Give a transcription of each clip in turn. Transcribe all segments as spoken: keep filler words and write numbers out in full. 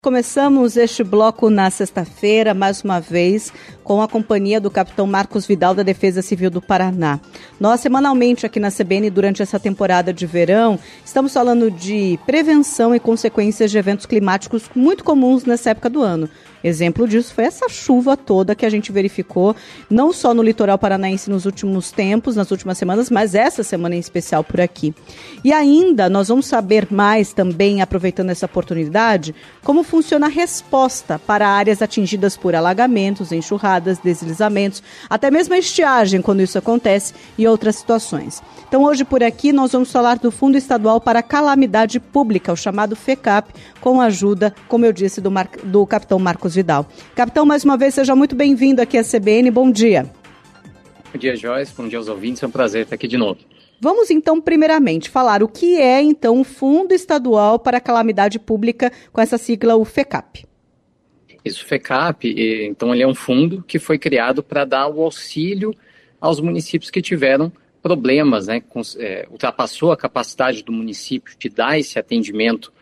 Começamos este bloco na sexta-feira, mais uma vez, com a companhia do capitão Marcos Vidal, da Defesa Civil do Paraná. Nós, semanalmente, aqui na C B N, durante essa temporada de verão, estamos falando de prevenção e consequências de eventos climáticos muito comuns nessa época do ano. Exemplo disso foi essa chuva toda que a gente verificou, não só no litoral paranaense nos últimos tempos, nas últimas semanas, mas essa semana em especial por aqui. E ainda nós vamos saber mais também, aproveitando essa oportunidade, como funciona a resposta para áreas atingidas por alagamentos, enxurradas, deslizamentos, até mesmo a estiagem, quando isso acontece, e outras situações. Então hoje por aqui nós vamos falar do Fundo Estadual para Calamidade Pública, o chamado FECAP, com a ajuda, como eu disse, do, Mar... do capitão Marcos Vidal. Capitão, mais uma vez, seja muito bem-vindo aqui à C B N. Bom dia. Bom dia, Joyce. Bom dia aos ouvintes. É um prazer estar aqui de novo. Vamos, então, primeiramente, falar o que é, então, o Fundo Estadual para a Calamidade Pública, com essa sigla, o FECAP. Isso, o FECAP, então, ele é um fundo que foi criado para dar o auxílio aos municípios que tiveram problemas, né? Com, é, ultrapassou a capacidade do município de dar esse atendimento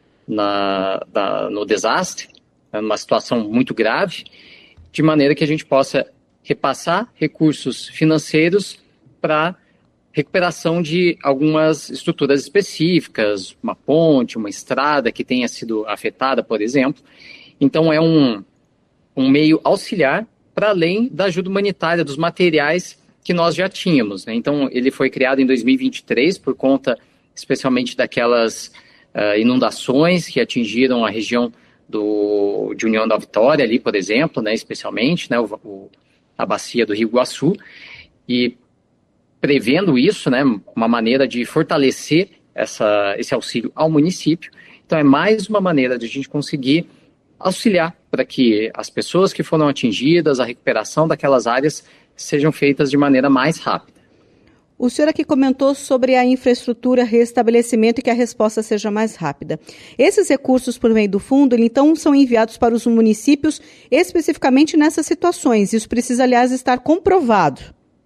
na, da, no desastre, numa situação muito grave, de maneira que a gente possa repassar recursos financeiros para recuperação de algumas estruturas específicas, uma ponte, uma estrada que tenha sido afetada, por exemplo. Então, é um, um meio auxiliar para além da ajuda humanitária, dos materiais que nós já tínhamos, né? Então, ele foi criado em dois mil e vinte e três por conta, especialmente, daquelas uh, inundações que atingiram a região do, de União da Vitória, ali, por exemplo, né, especialmente, né, o, o, a bacia do Rio Iguaçu, e prevendo isso, né, uma maneira de fortalecer essa, esse auxílio ao município. Então, é mais uma maneira de a gente conseguir auxiliar para que as pessoas que foram atingidas, a recuperação daquelas áreas, sejam feitas de maneira mais rápida. O senhor aqui comentou sobre a infraestrutura, restabelecimento e que a resposta seja mais rápida. Esses recursos por meio do fundo, então, são enviados para os municípios especificamente nessas situações. Isso precisa, aliás, estar comprovado.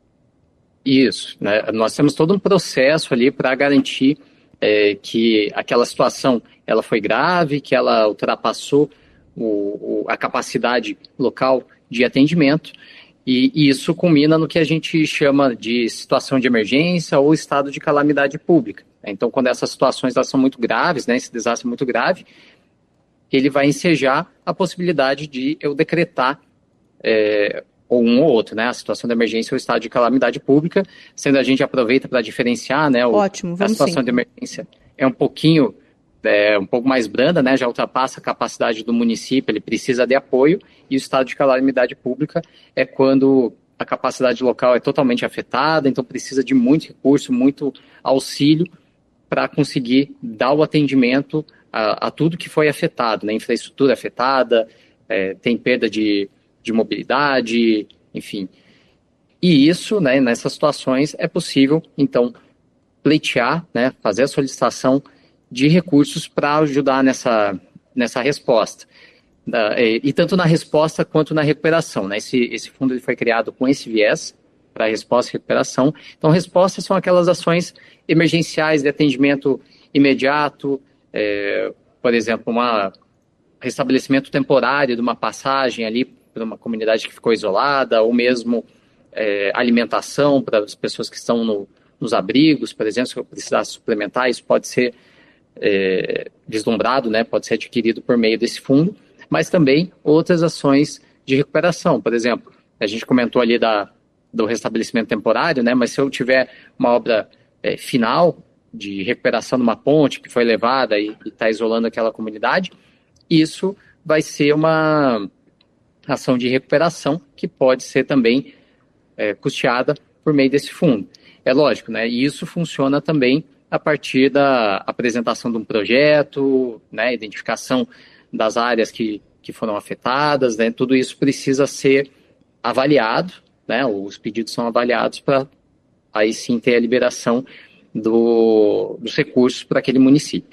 Isso, né? Nós temos todo um processo ali para garantir é, que aquela situação ela foi grave, que ela ultrapassou o, o, a capacidade local de atendimento. E, e isso culmina no que a gente chama de situação de emergência ou estado de calamidade pública. Então, quando essas situações elas são muito graves, né, esse desastre é muito grave, ele vai ensejar a possibilidade de eu decretar é, ou um ou outro, né, a situação de emergência ou estado de calamidade pública, sendo a gente aproveita para diferenciar, né, o, Ótimo, vamos a situação sim. de emergência é um pouquinho É, um pouco mais branda, né, já ultrapassa a capacidade do município, ele precisa de apoio, e o estado de calamidade pública é quando a capacidade local é totalmente afetada, então precisa de muito recurso, muito auxílio para conseguir dar o atendimento a, a tudo que foi afetado, né, infraestrutura afetada, é, tem perda de, de mobilidade, enfim. E isso, né, nessas situações, é possível, então, pleitear, né, fazer a solicitação de recursos para ajudar nessa, nessa resposta. Da, e, e tanto na resposta quanto na recuperação, né? Esse, esse fundo ele foi criado com esse viés para resposta e recuperação. Então, respostas são aquelas ações emergenciais de atendimento imediato, é, por exemplo, um restabelecimento temporário de uma passagem ali para uma comunidade que ficou isolada, ou mesmo é, alimentação para as pessoas que estão no, nos abrigos, por exemplo, se eu precisar suplementar, isso pode ser É, vislumbrado, né, pode ser adquirido por meio desse fundo, mas também outras ações de recuperação. Por exemplo, a gente comentou ali da, do restabelecimento temporário, né, mas se eu tiver uma obra é, final de recuperação de uma ponte que foi levada e está isolando aquela comunidade, isso vai ser uma ação de recuperação que pode ser também é, custeada por meio desse fundo. É lógico, né, e isso funciona também a partir da apresentação de um projeto, né, identificação das áreas que, que foram afetadas, né, tudo isso precisa ser avaliado, né, os pedidos são avaliados para aí sim ter a liberação do, dos recursos para aquele município.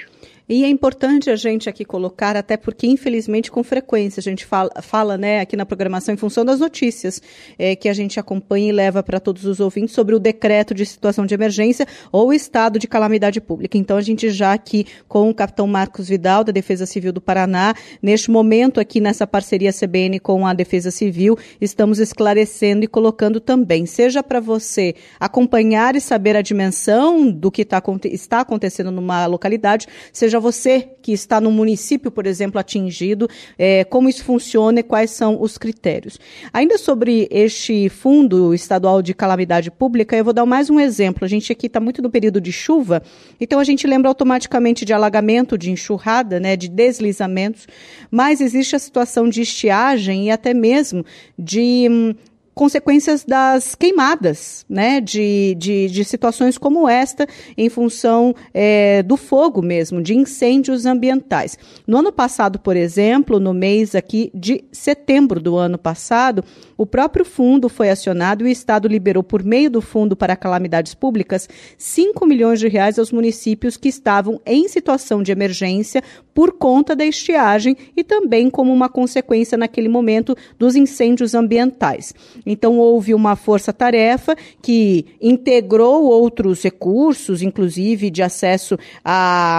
E é importante a gente aqui colocar, até porque, infelizmente, com frequência, a gente fala, fala né, aqui na programação, em função das notícias é, que a gente acompanha e leva para todos os ouvintes sobre o decreto de situação de emergência ou estado de calamidade pública. Então, a gente já aqui com o capitão Marcos Vidal, da Defesa Civil do Paraná, neste momento aqui nessa parceria C B N com a Defesa Civil, estamos esclarecendo e colocando também, seja para você acompanhar e saber a dimensão do que tá, está acontecendo numa localidade, seja você que está no município, por exemplo, atingido, é, como isso funciona e quais são os critérios. Ainda sobre este Fundo Estadual de Calamidade Pública, eu vou dar mais um exemplo. A gente aqui está muito no período de chuva, então a gente lembra automaticamente de alagamento, de enxurrada, né, de deslizamentos, mas existe a situação de estiagem e até mesmo de hum, consequências das queimadas, né, de, de, de situações como esta, em função é, do fogo mesmo, de incêndios ambientais. No ano passado, por exemplo, no mês aqui de setembro do ano passado, o próprio fundo foi acionado e o Estado liberou, por meio do Fundo para Calamidades Públicas, cinco milhões de reais aos municípios que estavam em situação de emergência por conta da estiagem e também como uma consequência, naquele momento, dos incêndios ambientais. Então, houve uma força-tarefa que integrou outros recursos, inclusive de acesso a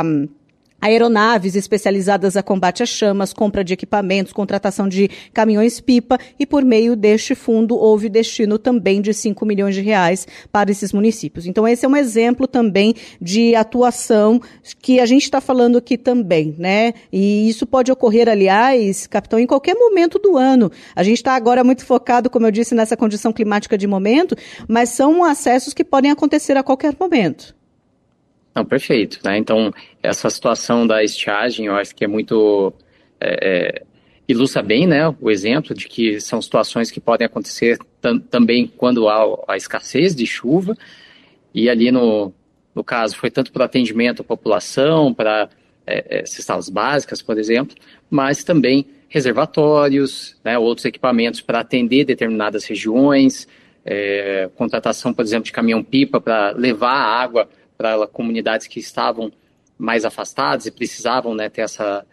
aeronaves especializadas a combate a chamas, compra de equipamentos, contratação de caminhões-pipa, e por meio deste fundo houve destino também de cinco milhões de reais para esses municípios. Então esse é um exemplo também de atuação que a gente está falando aqui também, né? E isso pode ocorrer, aliás, capitão, em qualquer momento do ano. A gente está agora muito focado, como eu disse, nessa condição climática de momento, mas são acessos que podem acontecer a qualquer momento. Não, perfeito, né? Então, essa situação da estiagem, eu acho que é muito, é, ilustra bem, né, o exemplo de que são situações que podem acontecer tam, também quando há a escassez de chuva, e ali no, no caso foi tanto para atendimento à população, para é, é, cestas básicas, por exemplo, mas também reservatórios, né, outros equipamentos para atender determinadas regiões, é, contratação, por exemplo, de caminhão-pipa para levar a água para comunidades que estavam mais afastadas e precisavam, né, ter essa,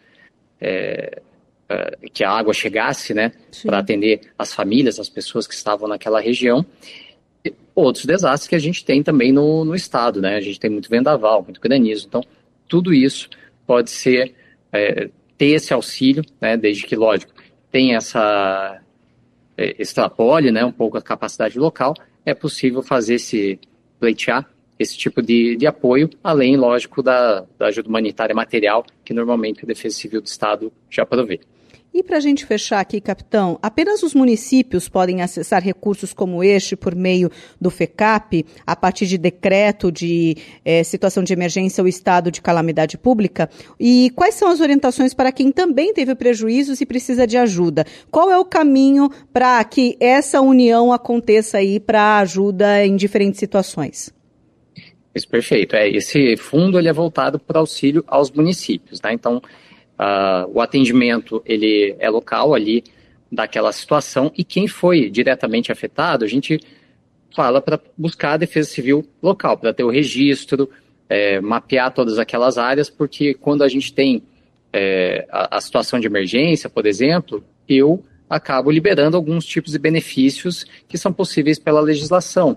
é, é, que a água chegasse, né, para atender as famílias, as pessoas que estavam naquela região. E outros desastres que a gente tem também no, no estado, né, a gente tem muito vendaval, muito granizo, então tudo isso pode ser, é, ter esse auxílio, né, desde que, lógico, tem essa, é, extrapole, né, um pouco a capacidade local, é possível fazer esse, pleitear esse tipo de, de apoio, além, lógico, da, da ajuda humanitária material, que normalmente a Defesa Civil do Estado já provê. E para a gente fechar aqui, capitão, apenas os municípios podem acessar recursos como este por meio do FECAP, a partir de decreto de eh, situação de emergência ou estado de calamidade pública? E quais são as orientações para quem também teve prejuízos e precisa de ajuda? Qual é o caminho para que essa união aconteça aí para ajuda em diferentes situações? Isso, perfeito. É, esse fundo ele é voltado para auxílio aos municípios, né? Então, uh, o atendimento ele é local ali daquela situação, e quem foi diretamente afetado, a gente fala para buscar a Defesa Civil local, para ter o registro, é, mapear todas aquelas áreas, porque quando a gente tem é, a, a situação de emergência, por exemplo, eu acabo liberando alguns tipos de benefícios que são possíveis pela legislação.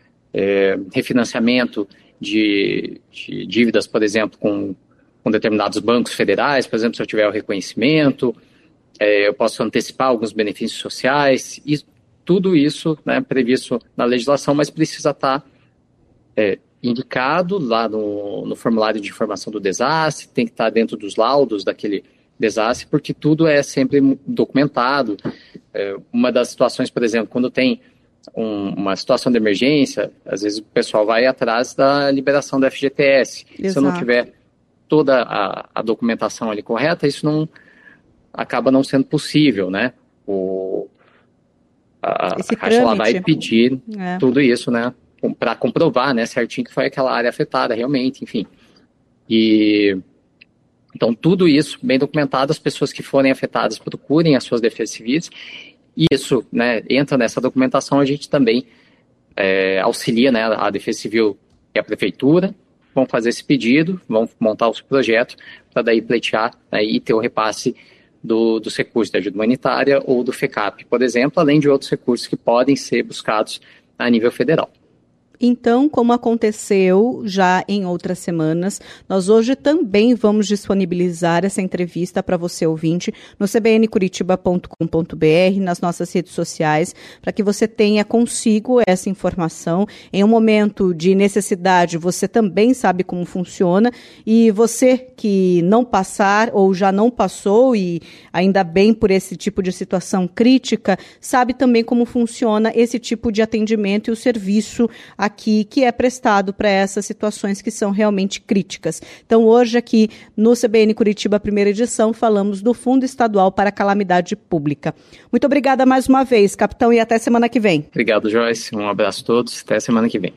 É, refinanciamento De, de dívidas, por exemplo, com, com determinados bancos federais, por exemplo, se eu tiver o reconhecimento, é, eu posso antecipar alguns benefícios sociais, e tudo isso, né, previsto na legislação, mas precisa estar é, indicado lá no, no formulário de informação do desastre, tem que estar dentro dos laudos daquele desastre, porque tudo é sempre documentado. É, uma das situações, por exemplo, quando tem Um, uma situação de emergência, às vezes o pessoal vai atrás da liberação do F G T S. Exato. Se eu não tiver toda a, a documentação ali correta, isso não acaba não sendo possível, né? O, a, a Caixa lá vai pedir é. tudo isso, né? Para comprovar, né, certinho que foi aquela área afetada realmente, enfim. E então tudo isso bem documentado, as pessoas que forem afetadas procurem as suas defesas civis. E isso, né, entra nessa documentação, a gente também é, auxilia, né, a Defesa Civil e a Prefeitura, vão fazer esse pedido, vão montar o projeto para daí pleitear, né, e ter o repasse do, dos recursos da ajuda humanitária ou do FECAP, por exemplo, além de outros recursos que podem ser buscados a nível federal. Então, como aconteceu já em outras semanas, nós hoje também vamos disponibilizar essa entrevista para você ouvinte no c b n curitiba ponto com ponto b r, nas nossas redes sociais, para que você tenha consigo essa informação. Em um momento de necessidade, você também sabe como funciona, e você que não passar ou já não passou, e ainda bem por esse tipo de situação crítica, sabe também como funciona esse tipo de atendimento e o serviço aqui que é prestado para essas situações que são realmente críticas. Então, hoje aqui no C B N Curitiba, primeira edição, falamos do Fundo Estadual para a Calamidade Pública. Muito obrigada mais uma vez, capitão, e até semana que vem. Obrigado, Joyce. Um abraço a todos. Até semana que vem.